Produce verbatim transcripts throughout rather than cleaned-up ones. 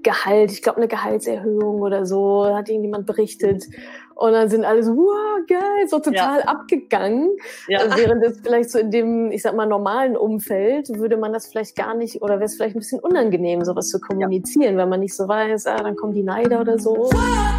Gehalt, ich glaube eine Gehaltserhöhung oder so, hat irgendjemand berichtet. Und dann sind alle so, wow, geil, so total ja. abgegangen. Ja. Während es vielleicht so in dem, ich sag mal, normalen Umfeld, würde man das vielleicht gar nicht, oder wäre es vielleicht ein bisschen unangenehm, sowas zu kommunizieren, ja. wenn man nicht so weiß, ah, dann kommen die Neider oder so.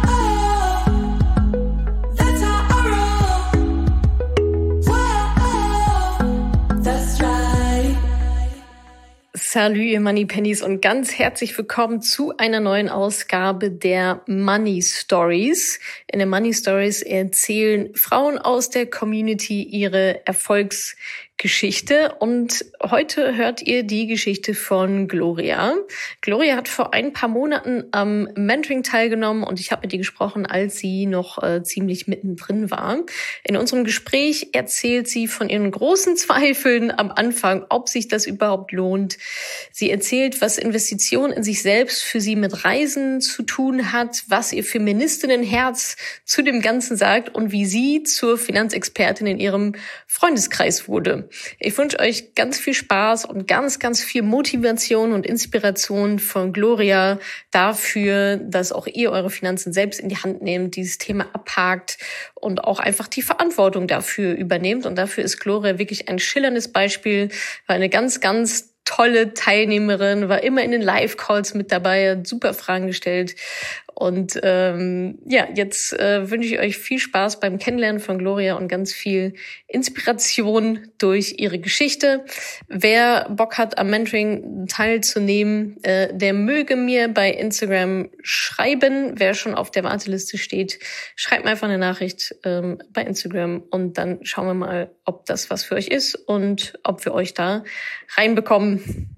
Salut, ihr Money Pennies und ganz herzlich willkommen zu einer neuen Ausgabe der Money Stories. In den Money Stories erzählen Frauen aus der Community ihre Erfolgsgeschichte und heute hört ihr die Geschichte von Gloria. Gloria hat vor ein paar Monaten am Mentoring teilgenommen und ich habe mit ihr gesprochen, als sie noch äh, ziemlich mittendrin war. In unserem Gespräch erzählt sie von ihren großen Zweifeln am Anfang, ob sich das überhaupt lohnt. Sie erzählt, was Investition in sich selbst für sie mit Reisen zu tun hat, was ihr Feministinnenherz zu dem Ganzen sagt und wie sie zur Finanzexpertin in ihrem Freundeskreis wurde. Ich wünsche euch ganz viel Spaß und ganz, ganz viel Motivation und Inspiration von Gloria dafür, dass auch ihr eure Finanzen selbst in die Hand nehmt, dieses Thema abhakt und auch einfach die Verantwortung dafür übernehmt. Und dafür ist Gloria wirklich ein schillerndes Beispiel, weil eine ganz, ganz tolle Teilnehmerin, war immer in den Live-Calls mit dabei, hat super Fragen gestellt. Und ähm, ja, jetzt äh, wünsche ich euch viel Spaß beim Kennenlernen von Gloria und ganz viel Inspiration durch ihre Geschichte. Wer Bock hat, am Mentoring teilzunehmen, äh, der möge mir bei Instagram schreiben. Wer schon auf der Warteliste steht, schreibt mir einfach eine Nachricht ähm, bei Instagram und dann schauen wir mal, ob das was für euch ist und ob wir euch da reinbekommen.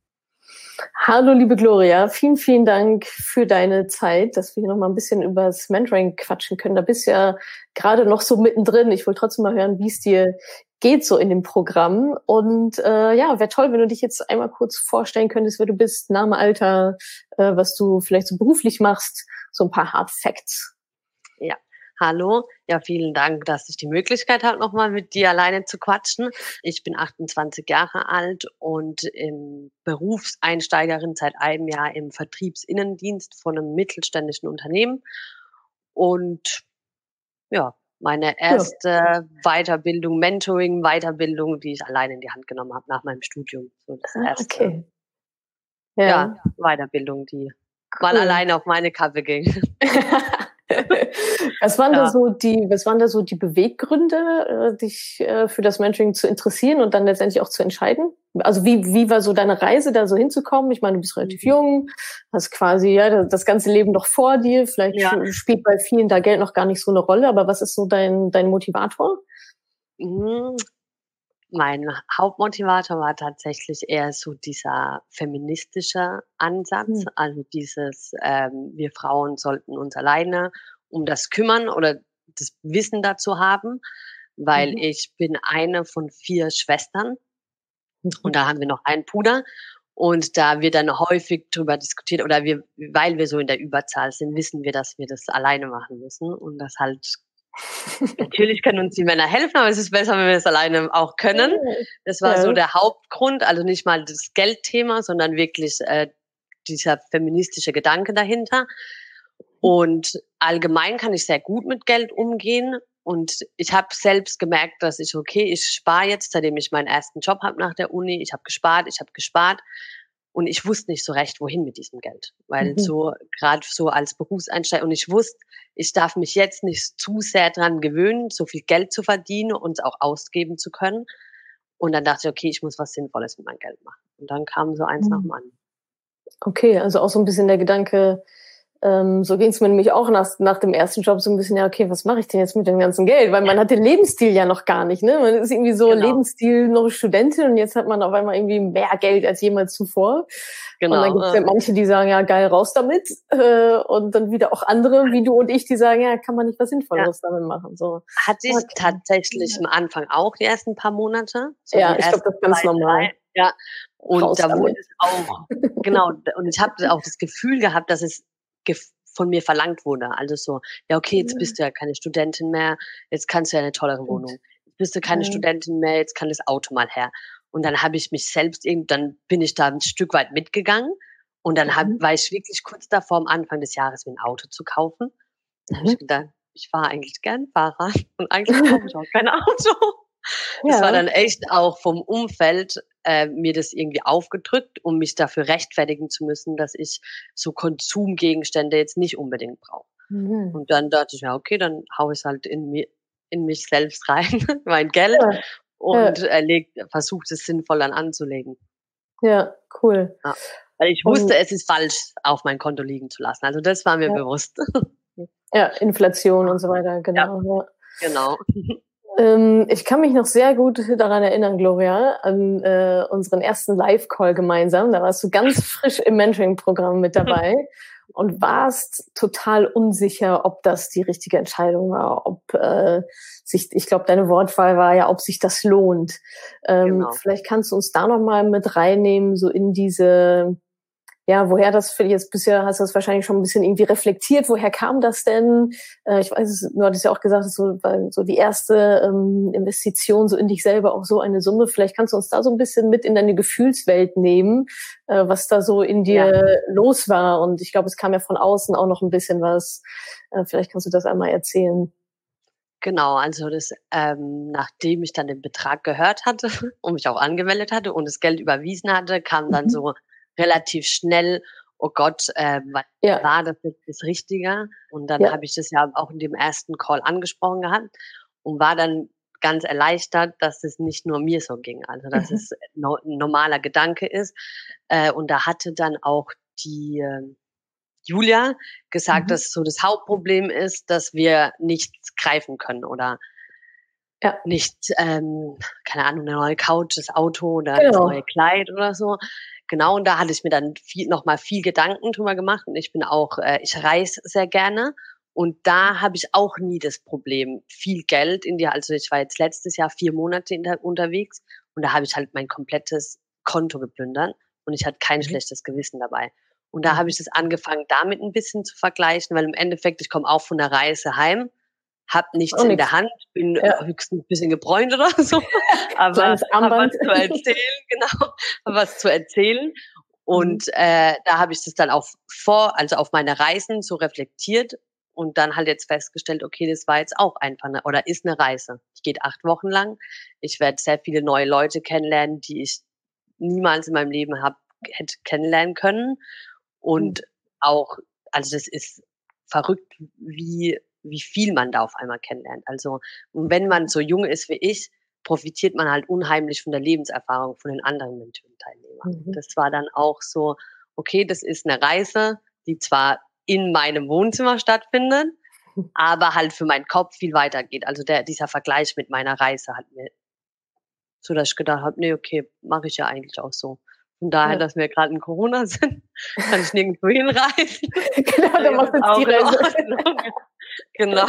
Hallo, liebe Gloria. Vielen, vielen Dank für deine Zeit, dass wir hier noch mal ein bisschen über das Mentoring quatschen können. Da bist du ja gerade noch so mittendrin. Ich wollte trotzdem mal hören, wie es dir geht so in dem Programm. Und äh, ja, wäre toll, wenn du dich jetzt einmal kurz vorstellen könntest, wer du bist, Name, Alter, äh, was du vielleicht so beruflich machst, so ein paar Hard Facts. Ja. Hallo, ja, vielen Dank, dass ich die Möglichkeit habe, nochmal mit dir alleine zu quatschen. Ich bin achtundzwanzig Jahre alt und im Berufseinsteigerin seit einem Jahr im Vertriebsinnendienst von einem mittelständischen Unternehmen. Und ja, meine erste ja. Weiterbildung, Mentoring, Weiterbildung, die ich alleine in die Hand genommen habe nach meinem Studium. So das erste, okay. Ja. ja, Weiterbildung, die cool. mal alleine auf meine Kappe ging. Was waren ja. da so die, was waren da so die Beweggründe, dich für das Mentoring zu interessieren und dann letztendlich auch zu entscheiden? Also wie, wie war so deine Reise, da so hinzukommen? Ich meine, du bist relativ jung, hast quasi ja das ganze Leben noch vor dir. Vielleicht ja. spielt bei vielen da Geld noch gar nicht so eine Rolle. Aber was ist so dein, dein Motivator? Mhm. Mein Hauptmotivator war tatsächlich eher so dieser feministische Ansatz, mhm. also dieses, ähm, wir Frauen sollten uns alleine um das kümmern oder das Wissen dazu haben, weil mhm. ich bin eine von vier Schwestern mhm. und da haben wir noch einen Bruder und da wird dann häufig drüber diskutiert oder wir, weil wir so in der Überzahl sind, wissen wir, dass wir das alleine machen müssen und das halt natürlich können uns die Männer helfen, aber es ist besser, wenn wir es alleine auch können. Das war ja. so der Hauptgrund, also nicht mal das Geldthema, sondern wirklich äh, dieser feministische Gedanke dahinter. Und allgemein kann ich sehr gut mit Geld umgehen. Und ich habe selbst gemerkt, dass ich, okay, ich spare jetzt, seitdem ich meinen ersten Job habe nach der Uni. Ich habe gespart, ich habe gespart. Und ich wusste nicht so recht, wohin mit diesem Geld. Weil mhm. so, gerade so als Berufseinsteiger, und ich wusste, ich darf mich jetzt nicht zu sehr dran gewöhnen, so viel Geld zu verdienen und auch ausgeben zu können. Und dann dachte ich, okay, ich muss was Sinnvolles mit meinem Geld machen. Und dann kam so eins mhm. nach dem anderen. Okay, also auch so ein bisschen der Gedanke, Ähm, so ging es mir nämlich auch nach, nach dem ersten Job so ein bisschen, ja, okay, was mache ich denn jetzt mit dem ganzen Geld? Weil man hat den Lebensstil ja noch gar nicht, ne? Man ist irgendwie so genau. Lebensstil noch Studentin und jetzt hat man auf einmal irgendwie mehr Geld als jemals zuvor. Genau. Und dann gibt es ja manche, die sagen, ja, geil, raus damit. Äh, und dann wieder auch andere, wie du und ich, die sagen, ja, kann man nicht was Sinnvolleres ja. damit machen. So. Hatte ich okay. tatsächlich am Anfang auch die ersten paar Monate. So ja, ich glaube, das ist ganz normal. Drei. Ja, und raus da damit. Wurde es auch, genau, und ich habe auch das Gefühl gehabt, dass es von mir verlangt wurde. Also so, ja okay, jetzt bist du ja keine Studentin mehr, jetzt kannst du ja eine tollere Wohnung. Jetzt bist du keine ja. Studentin mehr, jetzt kann das Auto mal her. Und dann habe ich mich selbst, dann bin ich da ein Stück weit mitgegangen Und dann hab, war ich wirklich kurz davor, am Anfang des Jahres mir ein Auto zu kaufen. Da habe ich gedacht, ich fahre eigentlich gern Fahrrad und eigentlich kaufe ich auch kein Auto. Das ja. war dann echt auch vom Umfeld äh, mir das irgendwie aufgedrückt, um mich dafür rechtfertigen zu müssen, dass ich so Konsumgegenstände jetzt nicht unbedingt brauche. Mhm. Und dann dachte ich, ja okay, dann hau ich halt in, mir, in mich selbst rein, mein Geld ja. und ja. äh, versuche es sinnvoll dann anzulegen. Ja, cool. Ja. Weil ich wusste, und, es ist falsch, auf mein Konto liegen zu lassen. Also das war mir ja. bewusst. Ja, Inflation und so weiter, genau. Ja, genau. Ähm, ich kann mich noch sehr gut daran erinnern, Gloria, an äh, unseren ersten Live-Call gemeinsam. Da warst du ganz frisch im Mentoring-Programm mit dabei und warst total unsicher, ob das die richtige Entscheidung war, ob äh, sich, ich glaube, deine Wortwahl war ja, ob sich das lohnt. Ähm, genau. Vielleicht kannst du uns da nochmal mit reinnehmen, so in diese... Ja, woher das für jetzt bisher, hast du das wahrscheinlich schon ein bisschen irgendwie reflektiert, woher kam das denn? Äh, ich weiß es, du hattest ja auch gesagt, so, so die erste ähm, Investition so in dich selber, auch so eine Summe. Vielleicht kannst du uns da so ein bisschen mit in deine Gefühlswelt nehmen, äh, was da so in dir ja. los war. Und ich glaube, es kam ja von außen auch noch ein bisschen was. Äh, vielleicht kannst du das einmal erzählen. Genau, also das, ähm, nachdem ich dann den Betrag gehört hatte und mich auch angemeldet hatte und das Geld überwiesen hatte, kam dann mhm. so relativ schnell, oh Gott, äh, was ja. war das jetzt das Richtige? Und dann ja. habe ich das ja auch in dem ersten Call angesprochen gehabt und war dann ganz erleichtert, dass es nicht nur mir so ging, also dass mhm. es no, ein normaler Gedanke ist. Äh, und da hatte dann auch die äh, Julia gesagt, mhm. dass so das Hauptproblem ist, dass wir nichts greifen können oder ja. nicht, ähm, keine Ahnung, eine neue Couch, das Auto oder genau. das neue Kleid oder so. Genau, und da hatte ich mir dann viel, noch mal viel Gedanken drüber gemacht und ich bin auch, äh, ich reise sehr gerne und da habe ich auch nie das Problem, viel Geld in die, also ich war jetzt letztes Jahr vier Monate in der, unterwegs und da habe ich halt mein komplettes Konto geplündert und ich hatte kein mhm. schlechtes Gewissen dabei. Und da mhm. habe ich das angefangen, damit ein bisschen zu vergleichen, weil im Endeffekt, ich komme auch von der Reise heim, hab nichts oh, in nix. der Hand, bin ja. höchstens ein bisschen gebräunt oder so, aber hab was zu erzählen, genau, hab was zu erzählen. Und mhm. äh, da habe ich das dann auch vor, also auf meine Reisen so reflektiert und dann halt jetzt festgestellt, okay, das war jetzt auch einfach eine, oder ist eine Reise. Ich gehe acht Wochen lang, ich werde sehr viele neue Leute kennenlernen, die ich niemals in meinem Leben hab, hätte kennenlernen können. Und mhm. auch, also das ist verrückt, wie wie viel man da auf einmal kennenlernt. Also, und wenn man so jung ist wie ich, profitiert man halt unheimlich von der Lebenserfahrung von den anderen Mentoring-Teilnehmern. Mhm. Das war dann auch so, okay, das ist eine Reise, die zwar in meinem Wohnzimmer stattfindet, aber halt für meinen Kopf viel weiter geht. Also der, dieser Vergleich mit meiner Reise hat mir, so dass ich gedacht habe, nee, okay, mache ich ja eigentlich auch so. Von daher, ja. dass wir gerade in Corona sind, kann ich nirgendwo hinreisen. Genau, dann machst du jetzt die Reise. Genau.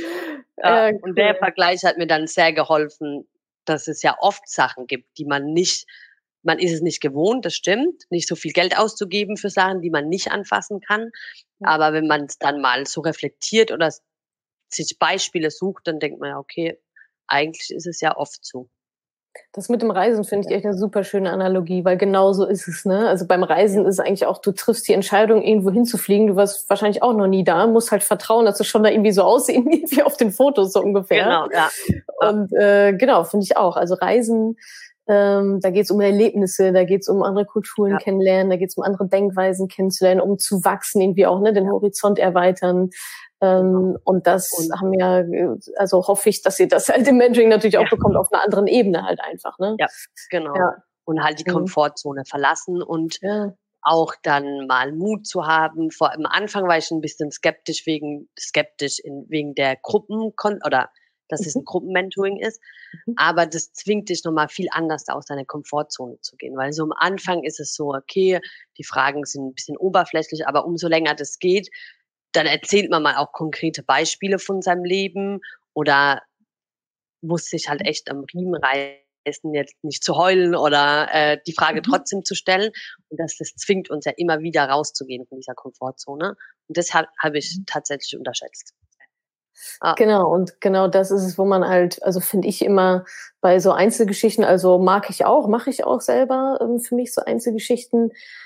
Ja, ja, cool. Und der Vergleich hat mir dann sehr geholfen, dass es ja oft Sachen gibt, die man nicht, man ist es nicht gewohnt, das stimmt, nicht so viel Geld auszugeben für Sachen, die man nicht anfassen kann. Ja. Aber wenn man es dann mal so reflektiert oder sich Beispiele sucht, dann denkt man ja, okay, eigentlich ist es ja oft so. Das mit dem Reisen finde ich echt eine super schöne Analogie, weil genau so ist es, ne? Also beim Reisen ist es eigentlich auch, du triffst die Entscheidung, irgendwo hinzufliegen, du warst wahrscheinlich auch noch nie da, musst halt vertrauen, dass es schon da irgendwie so aussehen, wie auf den Fotos so ungefähr. Genau, ja. Und äh, genau, finde ich auch. Also Reisen, ähm, da geht es um Erlebnisse, da geht es um andere Kulturen ja. kennenlernen, da geht es um andere Denkweisen kennenzulernen, um zu wachsen, irgendwie auch, ne, den Horizont erweitern. Ähm, und das und, haben ja, also hoffe ich, dass ihr das halt im Mentoring natürlich auch ja. bekommt, auf einer anderen Ebene halt einfach, ne? Ja, genau. Ja. Und halt die Komfortzone verlassen und ja. auch dann mal Mut zu haben. Vor am Anfang war ich ein bisschen skeptisch wegen, skeptisch in, wegen der Gruppen, oder dass mhm. es ein Gruppenmentoring ist. Mhm. Aber das zwingt dich nochmal viel anders aus deiner Komfortzone zu gehen. Weil so am Anfang ist es so, okay, die Fragen sind ein bisschen oberflächlich, aber umso länger das geht, dann erzählt man mal auch konkrete Beispiele von seinem Leben oder muss sich halt echt am Riemen reißen, jetzt nicht zu heulen oder äh, die Frage mhm. trotzdem zu stellen. Und das, das zwingt uns ja immer wieder rauszugehen von dieser Komfortzone. Und das habe hab ich mhm. tatsächlich unterschätzt. Ah. Genau, und genau das ist es, wo man halt, also finde ich immer bei so Einzelgeschichten, also mag ich auch, mache ich auch selber ähm, für mich so Einzelgeschichten.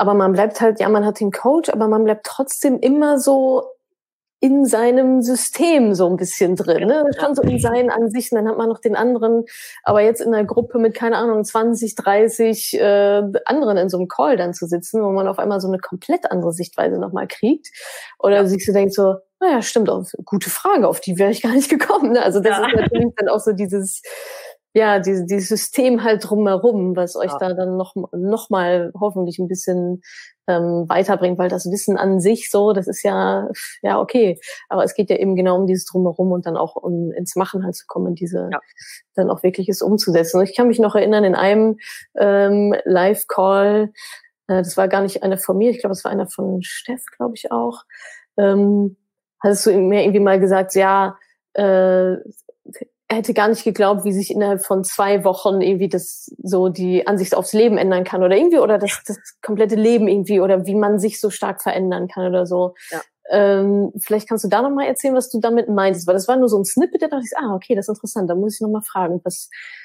aber man bleibt halt, ja, man hat den Coach, aber man bleibt trotzdem immer so in seinem System so ein bisschen drin, ne? Schon so in seinen Ansichten, dann hat man noch den anderen, aber jetzt in einer Gruppe mit, keine Ahnung, zwanzig, dreißig äh, anderen in so einem Call dann zu sitzen, wo man auf einmal so eine komplett andere Sichtweise nochmal kriegt oder ja. sich so denkt so, naja, stimmt, auch gute Frage, auf die wäre ich gar nicht gekommen, ne? Also das ja. ist natürlich dann auch so dieses, ja, dieses, dieses System halt drumherum, was euch ja. da dann noch, noch mal hoffentlich ein bisschen ähm, weiterbringt, weil das Wissen an sich so, das ist ja, ja, okay. Aber es geht ja eben genau um dieses Drumherum und dann auch um ins Machen halt zu kommen, diese ja. dann auch wirkliches umzusetzen. Und ich kann mich noch erinnern, in einem ähm, Live-Call, äh, das war gar nicht einer von mir, ich glaube, es war einer von Steff, glaube ich auch, ähm, hattest du mir irgendwie mal gesagt, ja, äh, er hätte gar nicht geglaubt, wie sich innerhalb von zwei Wochen irgendwie das so die Ansicht aufs Leben ändern kann oder irgendwie oder das, das komplette Leben irgendwie oder wie man sich so stark verändern kann oder so. Ja. Ähm, vielleicht kannst du da nochmal erzählen, was du damit meintest, weil das war nur so ein Snippet, da dachte ich, ah, okay, das ist interessant, da muss ich nochmal fragen, was.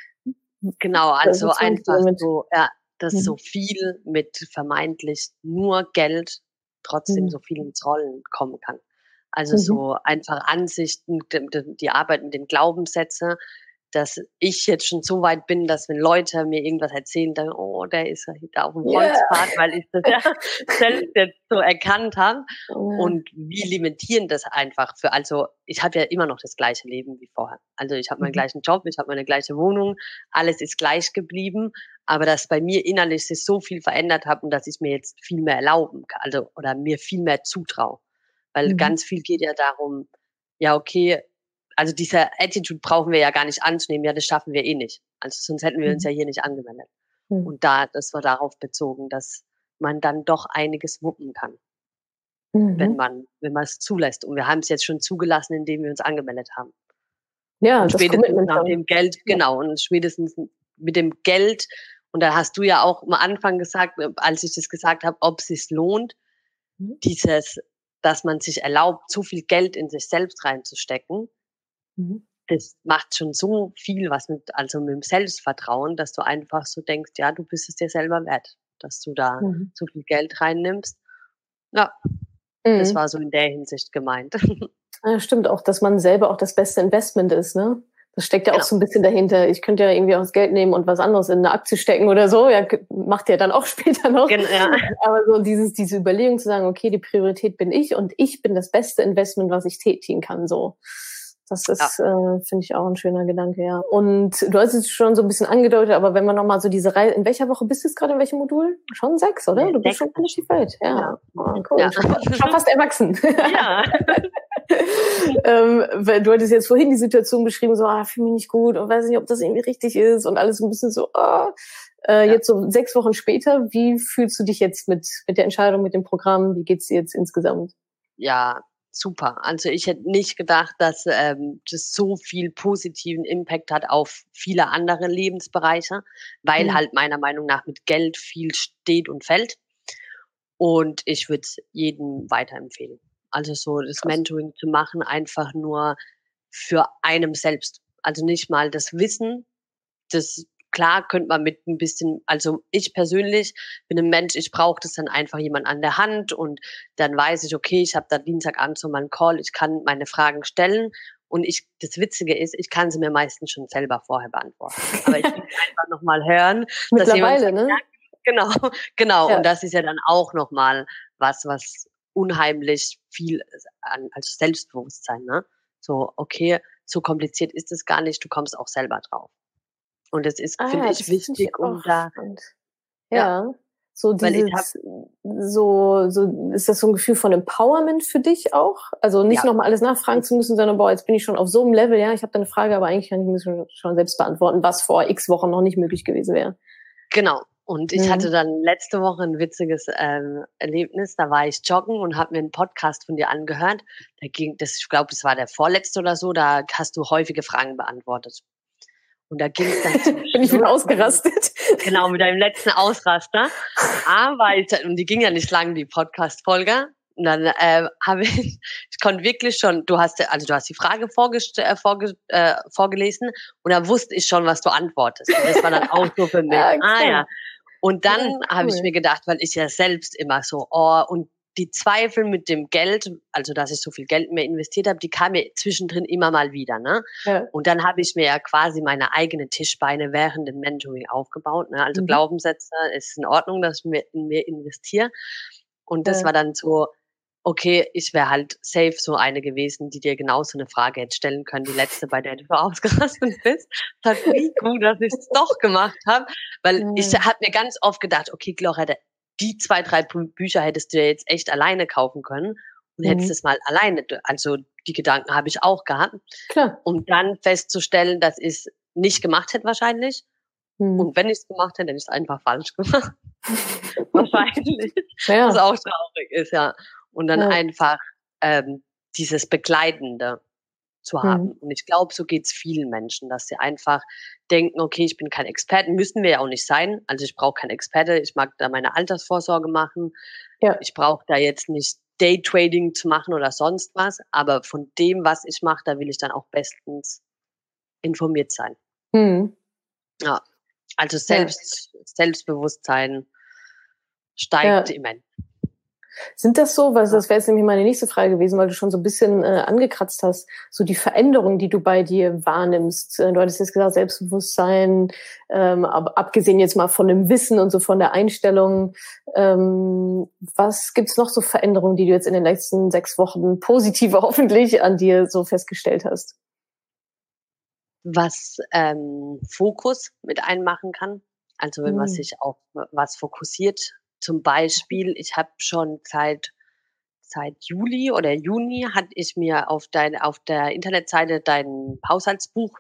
Genau, also einfach so, ja, dass mhm. so viel mit vermeintlich nur Geld trotzdem mhm. so viel ins Rollen kommen kann. Also mhm. so einfach Ansichten, die, die Arbeit mit den Glaubenssätzen, dass ich jetzt schon so weit bin, dass wenn Leute mir irgendwas erzählen, dann, oh, der ist ja da auf dem Holzpfad, yeah. weil ich das ja selbst jetzt so erkannt habe. Oh. Und wie limitieren das einfach für, also ich habe ja immer noch das gleiche Leben wie vorher. Also ich habe meinen mhm. gleichen Job, ich habe meine gleiche Wohnung, alles ist gleich geblieben, aber dass bei mir innerlich sich so viel verändert hat und dass ich mir jetzt viel mehr erlauben kann, also oder mir viel mehr zutraue. Weil mhm. ganz viel geht ja darum, ja, okay, also diese Attitude brauchen wir ja gar nicht anzunehmen, ja, das schaffen wir eh nicht. Also sonst hätten wir mhm. uns ja hier nicht angemeldet. Mhm. Und da, das war darauf bezogen, dass man dann doch einiges wuppen kann, mhm. wenn man, wenn man es zulässt. Und wir haben es jetzt schon zugelassen, indem wir uns angemeldet haben. Ja, und das spätestens nach dem Geld, ja. genau, und spätestens mit dem Geld, und da hast du ja auch am Anfang gesagt, als ich das gesagt habe, ob es sich lohnt, mhm. dieses, dass man sich erlaubt, so viel Geld in sich selbst reinzustecken, mhm. das macht schon so viel was mit, also mit dem Selbstvertrauen, dass du einfach so denkst, ja, du bist es dir selber wert, dass du da mhm. so viel Geld reinnimmst. Ja, mhm. das war so in der Hinsicht gemeint. Ja, stimmt auch, dass man selber auch das beste Investment ist, ne? Das steckt ja genau. auch so ein bisschen dahinter. Ich könnte ja irgendwie auch das Geld nehmen und was anderes in eine Aktie stecken oder so. Ja, macht ja dann auch später noch. Genau, ja. Aber so dieses, diese Überlegung zu sagen, okay, die Priorität bin ich und ich bin das beste Investment, was ich tätigen kann, so. Das ist, ja. äh, finde ich auch ein schöner Gedanke, ja. Und du hast es schon so ein bisschen angedeutet, aber wenn man nochmal so diese Reise, in welcher Woche bist du jetzt gerade, in welchem Modul? Schon sechs, oder? Du bist schon relativ weit. Ja, ja. Oh, cool. Ja. Schon, schon fast erwachsen. Ja. ähm, weil du hattest jetzt vorhin die Situation beschrieben, so, ah, fühle mich nicht gut und weiß nicht, ob das irgendwie richtig ist und alles so ein bisschen so, ah. Äh, ja. Jetzt so sechs Wochen später, wie fühlst du dich jetzt mit, mit der Entscheidung, mit dem Programm? Wie geht's dir jetzt insgesamt? Ja, super. Also ich hätte nicht gedacht, dass ähm, das so viel positiven Impact hat auf viele andere Lebensbereiche, weil mhm. halt meiner Meinung nach mit Geld viel steht und fällt. Und ich würde es jedem weiterempfehlen. Also so das Krass. Mentoring zu machen, einfach nur für einem selbst. Also nicht mal das Wissen, das klar könnte man mit ein bisschen, also ich persönlich bin ein Mensch, ich brauche das dann einfach jemand an der Hand und dann weiß ich, okay, ich habe da Dienstagabend so meinen Call, ich kann meine Fragen stellen und ich, das Witzige ist, ich kann sie mir meistens schon selber vorher beantworten. Aber ich will einfach nochmal hören. Mittlerweile, ne? Sagt, genau, genau. Ja. Und das ist ja dann auch nochmal was, was unheimlich viel an, als Selbstbewusstsein, ne? So, okay, so kompliziert ist es gar nicht, du kommst auch selber drauf. Und das ist, ah, finde ich, wichtig, ich um da, ja, ja, so dieses, so, so, ist das so ein Gefühl von Empowerment für dich auch? Also nicht ja. nochmal alles nachfragen zu müssen, sondern, boah, jetzt bin ich schon auf so einem Level, ja, ich habe da eine Frage, aber eigentlich kann ich mir schon, schon selbst beantworten, was vor x Wochen noch nicht möglich gewesen wäre. Genau. Und ich mhm. hatte dann letzte Woche ein witziges ähm, Erlebnis. Da war ich joggen und habe mir einen Podcast von dir angehört. Da ging, das, ich glaube, das war der vorletzte oder so. Da hast du häufige Fragen beantwortet. Und da ging es dann zum Bin ich wieder ausgerastet? Genau, mit deinem letzten Ausraster. Aber ich, und die ging ja nicht lang, die Podcast-Folge. Und dann äh, habe ich, ich konnte wirklich schon, du hast, also du hast die Frage vorgest- äh, vorge- äh, vorgelesen und da wusste ich schon, was du antwortest. Und das war dann auch so für mich. Ja, ah ja. Und dann Ja, cool. habe ich mir gedacht, weil ich ja selbst immer so, oh, und die Zweifel mit dem Geld, also dass ich so viel Geld mehr investiert habe, die kamen mir zwischendrin immer mal wieder, ne? Ja. Und dann habe ich mir ja quasi meine eigene Tischbeine während dem Mentoring aufgebaut, ne? Also Mhm. Glaubenssätze, ist in Ordnung, dass ich mir in mir investiere. Und das Ja. war dann so, okay, ich wäre halt safe so eine gewesen, die dir genauso eine Frage hätte stellen können, die letzte, bei der du so ausgerastet bist. Das hat wie gut, dass ich es doch gemacht habe, weil Ja. ich habe mir ganz oft gedacht, okay, Gloria, die zwei, drei Bü- Bücher hättest du ja jetzt echt alleine kaufen können und Mhm. hättest es mal alleine, also die Gedanken habe ich auch gehabt, Klar. um dann festzustellen, dass ich es nicht gemacht hätte wahrscheinlich. Mhm. Und wenn ich es gemacht hätte, hätte ich es einfach falsch gemacht. Wahrscheinlich. Ja. Was auch traurig ist, ja. Und dann Ja. einfach ähm, dieses Begleitende zu haben. Mhm. Und ich glaube, so geht's vielen Menschen, dass sie einfach denken, okay, ich bin kein Experte, müssen wir ja auch nicht sein. Also ich brauche keinen Experte, ich mag da meine Altersvorsorge machen. Ja. Ich brauche da jetzt nicht Daytrading zu machen oder sonst was, aber von dem, was ich mache, da will ich dann auch bestens informiert sein. Mhm. Ja, also Selbst, ja. Selbstbewusstsein steigt Ja. immens. Sind das so, weil das wäre jetzt nämlich meine nächste Frage gewesen, weil du schon so ein bisschen äh, angekratzt hast, so die Veränderungen, die du bei dir wahrnimmst. Äh, du hattest jetzt gesagt, Selbstbewusstsein, ähm, aber abgesehen jetzt mal von dem Wissen und so von der Einstellung, ähm, was gibt's noch so Veränderungen, die du jetzt in den letzten sechs Wochen positive hoffentlich an dir so festgestellt hast? Was ähm, Fokus mit einmachen kann, also wenn man Mhm. sich auf was fokussiert. Zum Beispiel, ich habe schon seit seit Juli oder Juni hatte ich mir auf dein auf der Internetseite dein Haushaltsbuch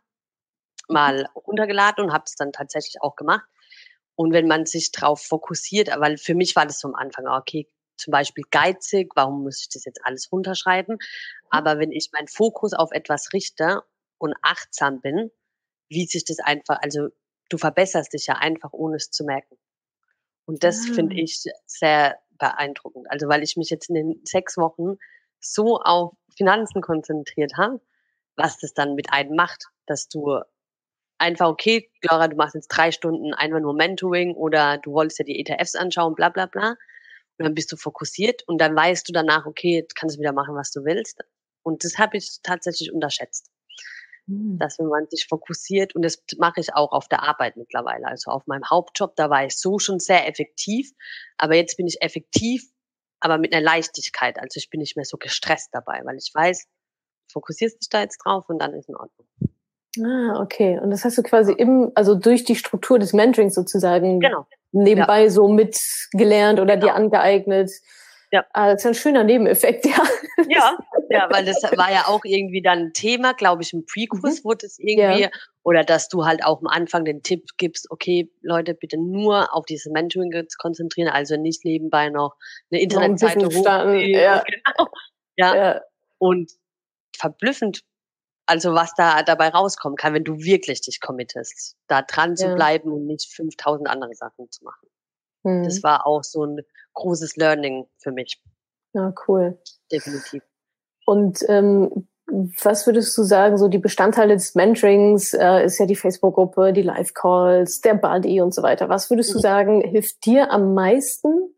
mal runtergeladen und habe es dann tatsächlich auch gemacht. Und wenn man sich drauf fokussiert, weil für mich war das so am Anfang, okay, zum Beispiel geizig, warum muss ich das jetzt alles runterschreiben? Aber wenn ich meinen Fokus auf etwas richte und achtsam bin, wie sich das einfach, also du verbesserst dich ja einfach, ohne es zu merken. Und das finde Ah. ich sehr beeindruckend. Also weil ich mich jetzt in den sechs Wochen so auf Finanzen konzentriert habe, was das dann mit einem macht, dass du einfach, okay, Gloria, du machst jetzt drei Stunden einfach nur Mentoring oder du wolltest ja die E T Fs anschauen, bla bla bla. Und dann bist du fokussiert und dann weißt du danach, okay, jetzt kannst du wieder machen, was du willst. Und das habe ich tatsächlich unterschätzt. Mhm. Dass wenn man sich fokussiert, und das mache ich auch auf der Arbeit mittlerweile, also auf meinem Hauptjob, da war ich so schon sehr effektiv, aber jetzt bin ich effektiv, aber mit einer Leichtigkeit, also ich bin nicht mehr so gestresst dabei, weil ich weiß, fokussierst dich da jetzt drauf und dann ist in Ordnung. Ah, okay. Und das hast du quasi im, also durch die Struktur des Mentorings sozusagen Genau. nebenbei Ja. so mitgelernt oder Genau. dir angeeignet. Ja. Ah, das ist ein schöner Nebeneffekt, ja. Ja, ja, weil das war ja auch irgendwie dann ein Thema, glaube ich, im Pre-Kurs Mhm. wurde es irgendwie, Ja. oder dass du halt auch am Anfang den Tipp gibst, okay, Leute, bitte nur auf dieses Mentoring konzentrieren, also nicht nebenbei noch eine Noch ein Internetseite Business starten. hochziehen. Ja. Genau. Ja. Ja. Und verblüffend, also was da dabei rauskommen kann, wenn du wirklich dich committest, da dran zu Ja. bleiben und nicht fünftausend andere Sachen zu machen. Mhm. Das war auch so ein großes Learning für mich. Ja, cool. Definitiv. Und ähm, was würdest du sagen, so die Bestandteile des Mentorings äh, ist ja die Facebook-Gruppe, die Live-Calls, der Buddy und so weiter. Was würdest du Mhm. sagen, hilft dir am meisten?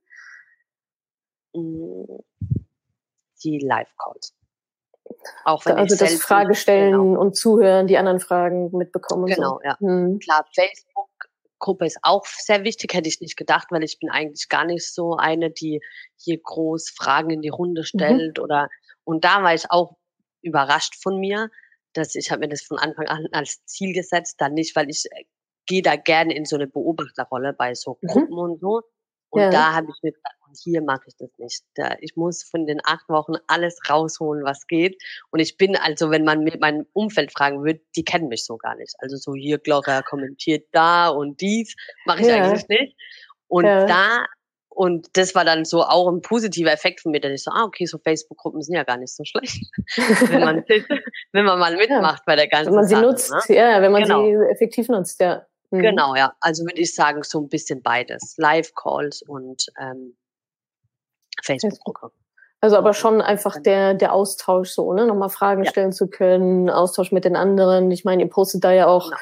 Die Live-Calls. Auch wenn Also ich das selten, Fragestellen genau, und Zuhören, die anderen Fragen mitbekommen und genau, so. ja. Hm. Klar, Facebook-Gruppe ist auch sehr wichtig, hätte ich nicht gedacht, weil ich bin eigentlich gar nicht so eine, die hier groß Fragen in die Runde stellt Mhm. oder, und da war ich auch überrascht von mir, dass ich habe mir das von Anfang an als Ziel gesetzt, dann nicht, weil ich äh, gehe da gerne in so eine Beobachterrolle bei so Gruppen Mhm. und so. Und Ja. da habe ich mir gedacht, und hier mache ich das nicht. Da, ich muss von den acht Wochen alles rausholen, was geht. Und ich bin also, wenn man mit meinem Umfeld fragen würde, die kennen mich so gar nicht. Also so hier, Gloria kommentiert da und dies, mache ich Ja. eigentlich nicht. Und Ja. da, und das war dann so auch ein positiver Effekt von mir, dass ich so, ah, okay, so Facebook-Gruppen sind ja gar nicht so schlecht, wenn man, wenn man mal mitmacht bei der ganzen Wenn man sie Sache. nutzt, Ne? ja, wenn man Genau. sie effektiv nutzt, ja. Mhm. Genau, ja. Also würde ich sagen, so ein bisschen beides. Live-Calls und ähm, Facebook-Gruppe. Also aber schon einfach der der Austausch so, ne? Nochmal Fragen Ja. stellen zu können, Austausch mit den anderen. Ich meine, ihr postet da ja auch Genau.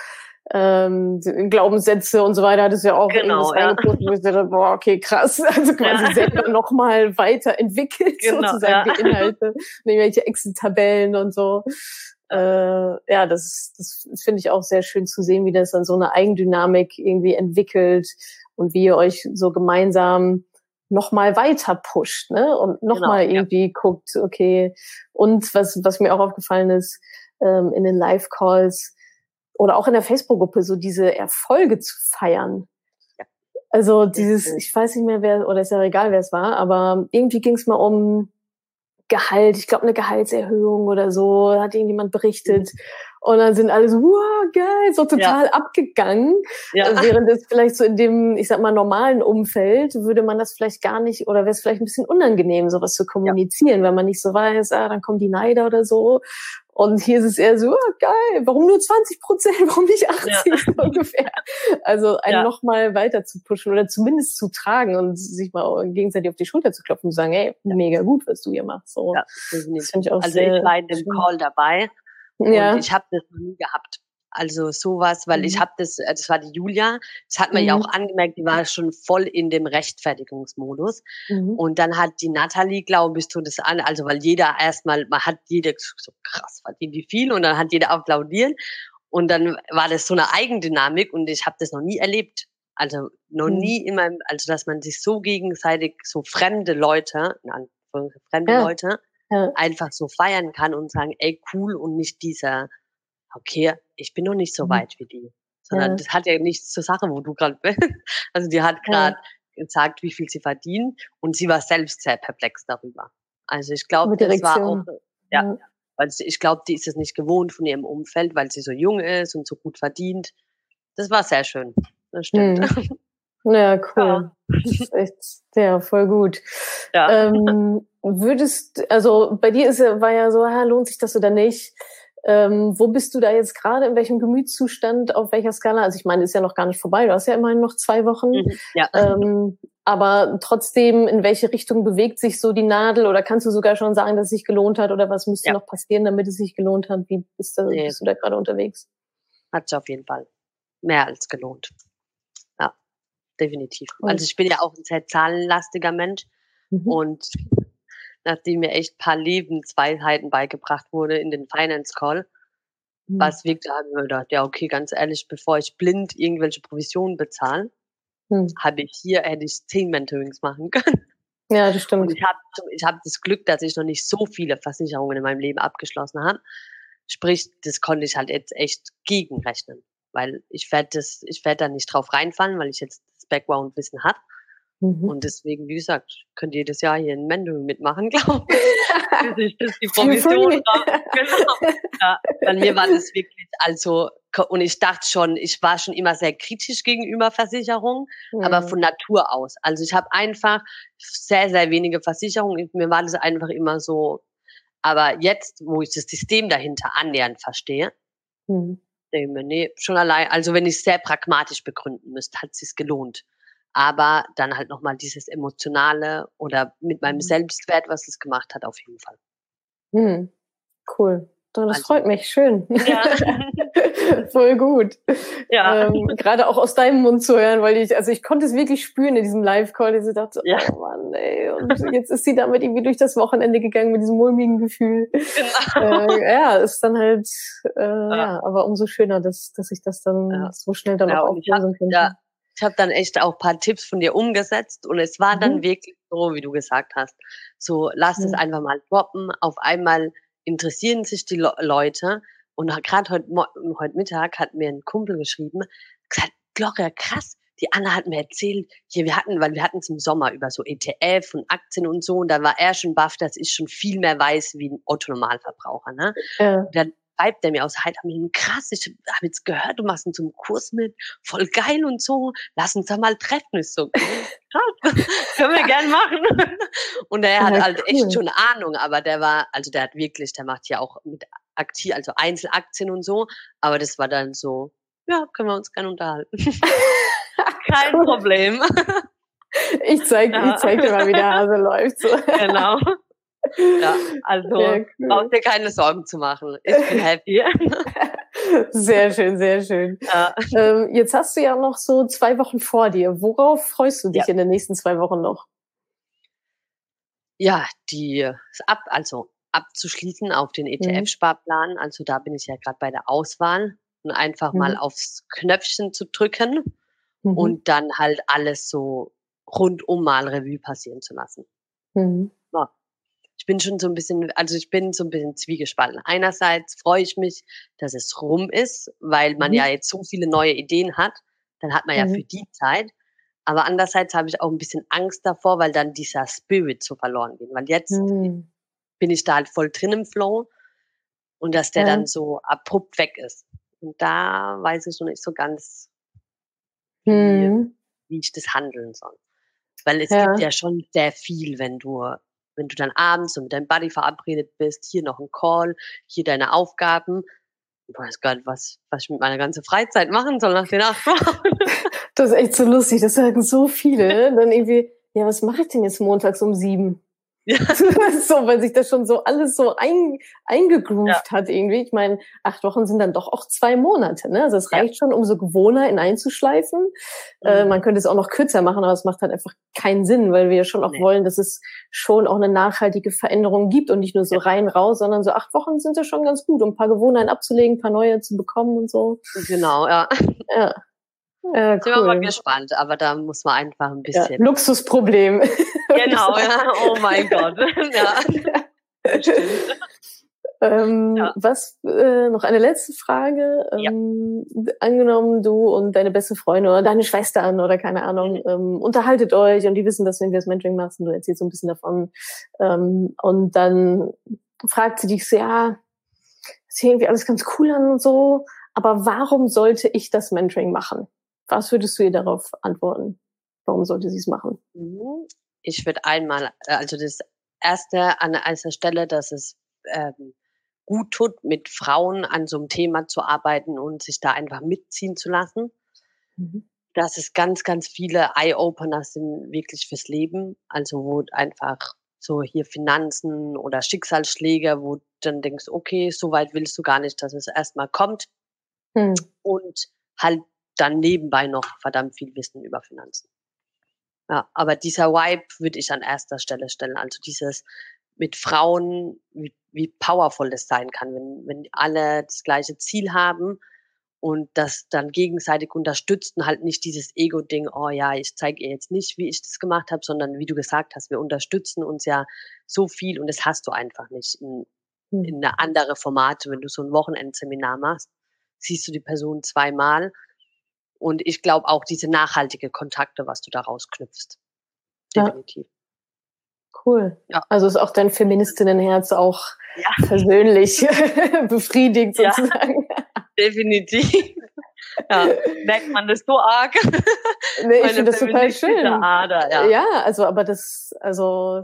ähm, Glaubenssätze und so weiter, hat es ja auch genau, irgendwas reingepostet, wo ich dachte, boah, okay, krass, also quasi ja. selber nochmal weiterentwickelt, genau, sozusagen ja. die Inhalte, irgendwelche Excel-Tabellen und so. Äh, ja, das, das finde ich auch sehr schön zu sehen, wie das dann so eine Eigendynamik irgendwie entwickelt und wie ihr euch so gemeinsam nochmal weiter pusht, ne? Und nochmal genau, irgendwie ja. guckt, okay, und was, was mir auch aufgefallen ist, ähm, in den Live-Calls oder auch in der Facebook-Gruppe, so diese Erfolge zu feiern. Ja. Also dieses, ich weiß nicht mehr, wer, oder ist ja egal, wer es war, aber irgendwie ging es mal um Gehalt, ich glaube eine Gehaltserhöhung oder so, hat irgendjemand berichtet. Mhm. Und dann sind alle so, wow, geil, so total ja. abgegangen. Ja. Während es vielleicht so in dem, ich sag mal, normalen Umfeld würde man das vielleicht gar nicht, oder wäre es vielleicht ein bisschen unangenehm, sowas zu kommunizieren, ja. weil man nicht so weiß, ah, dann kommen die Neider oder so. Und hier ist es eher so, oh, geil, warum nur zwanzig Prozent, warum nicht achtzig ja. so ungefähr? Also einen ja. nochmal weiter zu pushen oder zumindest zu tragen und sich mal gegenseitig auf die Schulter zu klopfen und zu sagen, hey, ja. mega gut, was du hier machst. So, ja, das finde ich auch also sehr ich war in dem schön. Call dabei und ja. ich habe das noch nie gehabt. Also sowas, weil mhm. ich habe das, das war die Julia, das hat man mhm. ja auch angemerkt, die war schon voll in dem Rechtfertigungsmodus. Mhm. Und dann hat die Nathalie, glaube ich, so das an, also weil jeder erstmal, man hat jeder so krass verdient die viel und dann hat jeder applaudiert und dann war das so eine Eigendynamik und ich habe das noch nie erlebt. Also noch mhm. nie in meinem, also dass man sich so gegenseitig, so fremde Leute, fremde ja. Leute, ja. einfach so feiern kann und sagen, ey cool und nicht dieser okay, ich bin noch nicht so weit wie die. Sondern ja. das hat ja nichts zur Sache, wo du gerade bist. Also die hat gerade ja. gesagt, wie viel sie verdient und sie war selbst sehr perplex darüber. Also ich glaube, das war auch, ja, ja. weil ich glaube, die ist es nicht gewohnt von ihrem Umfeld, weil sie so jung ist und so gut verdient. Das war sehr schön. Das stimmt. Hm. Ja, cool. Ja. Das ist echt, ja, voll gut. Ja. Ähm, würdest, also bei dir ist, war ja so, ah, lohnt sich das oder nicht? Ähm, wo bist du da jetzt gerade? In welchem Gemütszustand? Auf welcher Skala? Also ich meine, ist ja noch gar nicht vorbei. Du hast ja immerhin noch zwei Wochen. Mhm, ja. Ähm, aber trotzdem, in welche Richtung bewegt sich so die Nadel? Oder kannst du sogar schon sagen, dass es sich gelohnt hat? Oder was müsste ja. noch passieren, damit es sich gelohnt hat? Wie bist du, nee. bist du da gerade unterwegs? Hat sich auf jeden Fall mehr als gelohnt. Ja, definitiv. Und? Also ich bin ja auch ein sehr zahlenlastiger Mensch. Mhm. Und nachdem mir echt ein paar Lebensweisheiten beigebracht wurde in den Finance Call, mhm. was wirklich sagen würde, ja okay, ganz ehrlich, bevor ich blind irgendwelche Provisionen bezahle, mhm. habe ich hier, hätte ich zehn Mentorings machen können. Ja, das stimmt. Und ich habe ich hab das Glück, dass ich noch nicht so viele Versicherungen in meinem Leben abgeschlossen habe. Sprich, das konnte ich halt jetzt echt gegenrechnen, weil ich werde das, ich werde da nicht drauf reinfallen, weil ich jetzt das Background-Wissen habe. Mhm. Und deswegen, wie gesagt, könnt ihr jedes Jahr hier ein Mentoring mitmachen, glaube ich. Das ist die Provision. Genau. Ja, bei mir war das wirklich, also, und ich dachte schon, ich war schon immer sehr kritisch gegenüber Versicherungen, mhm. aber von Natur aus. Also ich habe einfach sehr, sehr wenige Versicherungen. Mir war das einfach immer so, aber jetzt, wo ich das System dahinter annähernd verstehe, mhm. denke ich mir, nee, schon allein, also wenn ich es sehr pragmatisch begründen müsste, hat es sich gelohnt. Aber dann halt nochmal dieses Emotionale oder mit meinem Selbstwert, was es gemacht hat, auf jeden Fall. Hm, cool. Das also, freut mich, schön. Ja. Voll gut. Ja. Ähm, gerade auch aus deinem Mund zu hören, weil ich, also ich konnte es wirklich spüren in diesem Live-Call, dass ich dachte, ja. oh Mann, ey, und jetzt ist sie damit irgendwie durch das Wochenende gegangen mit diesem mulmigen Gefühl. Genau. Äh, ja, ist dann halt, äh, ja. ja, aber umso schöner, dass, dass ich das dann ja. so schnell dann ja, auch auflösen könnte. Ja. Ich habe dann echt auch ein paar Tipps von dir umgesetzt und es war dann mhm. wirklich so, wie du gesagt hast. So, lass es mhm. einfach mal droppen. Auf einmal interessieren sich die Le- Leute. Und gerade heute, heute Mittag hat mir ein Kumpel geschrieben, gesagt, Gloria, krass, die Anna hat mir erzählt, hier, wir hatten, weil wir hatten es im Sommer über so E T F und Aktien und so, und da war er schon baff, dass ich schon viel mehr weiß wie ein Otto-Normalverbraucher, ne? Ja. Dann schreibt der mir aus Heidammen, krass, ich habe jetzt gehört, du machst einen zum Kurs mit, voll geil und so, lass uns da mal treffen. Ist so, krass, können wir gern machen. Und er hat ja, halt cool. echt schon Ahnung, aber der war, also der hat wirklich, der macht ja auch mit aktiv, also Einzelaktien und so, aber das war dann so, ja, können wir uns gerne unterhalten. Kein cool. Problem. Ich zeig, ja. ich zeig dir mal, wie der Hase läuft. So. Genau. Ja, also cool. brauchst dir keine Sorgen zu machen. Ich bin happy. Sehr schön, sehr schön. Ja. Ähm, jetzt hast du ja noch so zwei Wochen vor dir. Worauf freust du dich Ja. in den nächsten zwei Wochen noch? Ja, die ab, also abzuschließen auf den E T F-Sparplan. Also da bin ich ja gerade bei der Auswahl und einfach Mhm. mal aufs Knöpfchen zu drücken Mhm. und dann halt alles so rundum mal Revue passieren zu lassen. Mhm. Ja. Ich bin schon so ein bisschen, also ich bin so ein bisschen zwiegespalten. Einerseits freue ich mich, dass es rum ist, weil man Mhm. ja jetzt so viele neue Ideen hat. Dann hat man ja Mhm. für die Zeit. Aber andererseits habe ich auch ein bisschen Angst davor, weil dann dieser Spirit so verloren geht. Weil jetzt Mhm. bin ich da halt voll drin im Flow und dass der Ja. dann so abrupt weg ist. Und da weiß ich noch nicht so ganz, wie, Mhm. wie ich das handeln soll. Weil es Ja. gibt ja schon sehr viel, wenn du, wenn du dann abends so mit deinem Buddy verabredet bist, hier noch ein Call, hier deine Aufgaben. Ich weiß gar nicht, was, was ich mit meiner ganzen Freizeit machen soll nach den acht Wochen. Das ist echt so lustig. Das sagen so viele. Dann irgendwie, ja, was mache ich denn jetzt montags um sieben? Ja. So, weil sich das schon so alles so ein, eingegroovt Ja. hat irgendwie. Ich meine, acht Wochen sind dann doch auch zwei Monate, ne? Also es Ja. reicht schon, um so Gewohnheiten einzuschleifen. Mhm. Äh, man könnte es auch noch kürzer machen, aber es macht halt einfach keinen Sinn, weil wir ja schon auch Nee. wollen, dass es schon auch eine nachhaltige Veränderung gibt und nicht nur so Ja. rein raus, sondern so acht Wochen sind ja schon ganz gut, um ein paar Gewohnheiten abzulegen, ein paar neue zu bekommen und so. Genau, ja. Ja, ja, Sind wir mal cool. gespannt, aber da muss man einfach ein Ja, bisschen. Luxusproblem. Genau, ja. Oh mein Gott. Ja. Bestimmt. Ähm, Ja. was, äh, noch eine letzte Frage. Ja. Ähm, angenommen, du und deine beste Freundin oder deine Schwestern oder keine Ahnung, Mhm. ähm, unterhaltet euch und die wissen, dass wenn wir das Mentoring machst und du erzählst so ein bisschen davon. Ähm, und dann fragt sie dich so, ja, das sieht irgendwie alles ganz cool an und so, aber warum sollte ich das Mentoring machen? Was würdest du ihr darauf antworten? Warum sollte sie es machen? Mhm. Ich würde einmal, äh, also das erste an erster Stelle, dass es ähm, gut tut, mit Frauen an so einem Thema zu arbeiten und sich da einfach mitziehen zu lassen. Mhm. Dass es ganz, ganz viele Eye-Opener sind wirklich fürs Leben. Also wo einfach so hier Finanzen oder Schicksalsschläge, wo du dann denkst, okay, so weit willst du gar nicht, dass es erstmal kommt. Hm. Und halt dann nebenbei noch verdammt viel Wissen über Finanzen. Ja, aber dieser Vibe würde ich an erster Stelle stellen. Also dieses mit Frauen, wie, wie powerful das sein kann, wenn, wenn alle das gleiche Ziel haben und das dann gegenseitig unterstützt und halt nicht dieses Ego-Ding, oh ja, ich zeige ihr jetzt nicht, wie ich das gemacht habe, sondern wie du gesagt hast, wir unterstützen uns ja so viel und das hast du einfach nicht in, Hm. in eine andere Formate. Wenn du so ein Wochenendseminar machst, siehst du die Person zweimal und ich glaube auch diese nachhaltige Kontakte, was du daraus knüpfst. Ja. Definitiv. Cool. Ja. Also ist auch dein Feministinnenherz auch Ja. persönlich befriedigt Ja. sozusagen. Definitiv. Ja, merkt man das so arg? Nee, ich Meine finde das total feministische schön. Ader, ja. ja, also aber das, also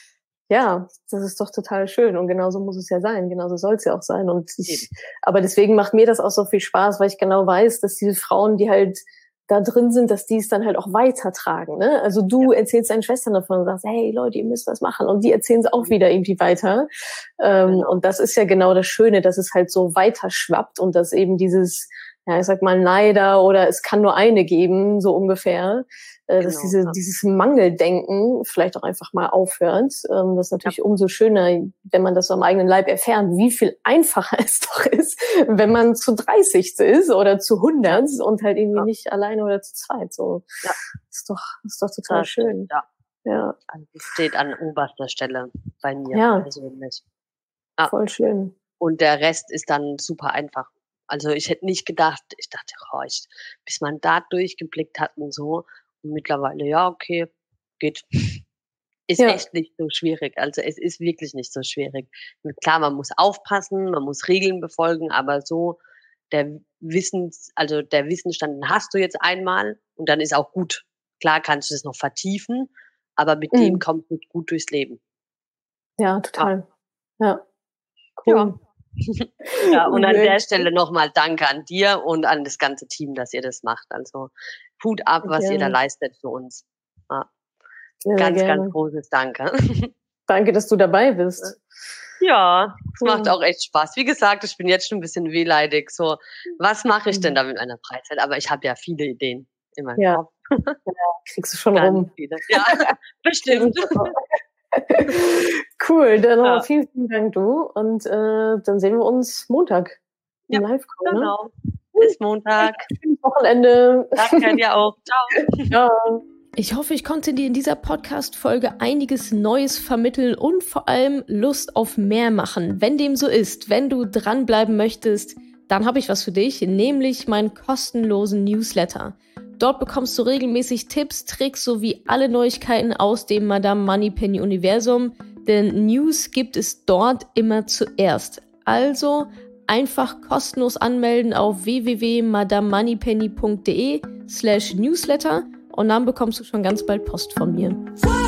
ja, das ist doch total schön und genauso muss es ja sein, genauso soll es ja auch sein und ich, aber deswegen macht mir das auch so viel Spaß, weil ich genau weiß, dass diese Frauen, die halt da drin sind, dass die es dann halt auch weitertragen, ne? Also du Ja. erzählst deinen Schwestern davon und sagst, hey Leute, ihr müsst was machen und die erzählen es auch wieder irgendwie weiter ähm, Genau. und das ist ja genau das Schöne, dass es halt so weiter schwappt und dass eben dieses, ja, ich sag mal Neider oder es kann nur eine geben, so ungefähr, äh, dass Genau, diese, ja. dieses Mangeldenken vielleicht auch einfach mal aufhört. Ähm, das ist natürlich ja. umso schöner, wenn man das so am eigenen Leib erfährt, wie viel einfacher es doch ist, wenn man zu dreißig ist oder zu hundert und halt irgendwie Ja. nicht alleine oder zu zweit. So, Ja. ist doch, ist doch total Das schön. stimmt, ja. Ja, Also es steht an oberster Stelle bei mir Ja. persönlich. Ja. voll schön. Und der Rest ist dann super einfach. Also ich hätte nicht gedacht, ich dachte, oh, ich, bis man da durchgeblickt hat und so. Und mittlerweile, ja, okay, geht. Ist Ja. echt nicht so schwierig. Also es ist wirklich nicht so schwierig. Klar, man muss aufpassen, man muss Regeln befolgen, aber so der Wissens, also der Wissensstand den hast du jetzt einmal und dann ist auch gut. Klar kannst du das noch vertiefen, aber mit Mhm. dem kommst du gut durchs Leben. Ja, total. Ja. Cool. Ja. Ja, und an Sehr der cool. Stelle nochmal Danke an dir und an das ganze Team, dass ihr das macht. Also Hut ab, was ihr da Gerne. leistet für uns. Ja. Sehr, sehr Ganz, gerne. ganz großes Danke. Danke, dass du dabei bist. Ja, es macht auch echt Spaß. Wie gesagt, ich bin jetzt schon ein bisschen wehleidig. So, was mache ich denn da mit meiner Freizeit? Aber ich habe ja viele Ideen in meinem ja. Kopf. Ja, kriegst du schon Ganz rum. viele. Ja, bestimmt. Cool, dann Ja. nochmal vielen, vielen Dank, du. Und äh, dann sehen wir uns Montag im Ja, Live-Call. Genau. Bis Montag. Schönes Wochenende. Danke dir auch. Ciao. Ciao. Ich hoffe, ich konnte dir in dieser Podcast-Folge einiges Neues vermitteln und vor allem Lust auf mehr machen. Wenn dem so ist, wenn du dranbleiben möchtest, dann habe ich was für dich, nämlich meinen kostenlosen Newsletter. Dort bekommst du regelmäßig Tipps, Tricks sowie alle Neuigkeiten aus dem Madame Moneypenny Universum, denn News gibt es dort immer zuerst. Also einfach kostenlos anmelden auf w w w punkt madame moneypenny punkt de slash newsletter und dann bekommst du schon ganz bald Post von mir.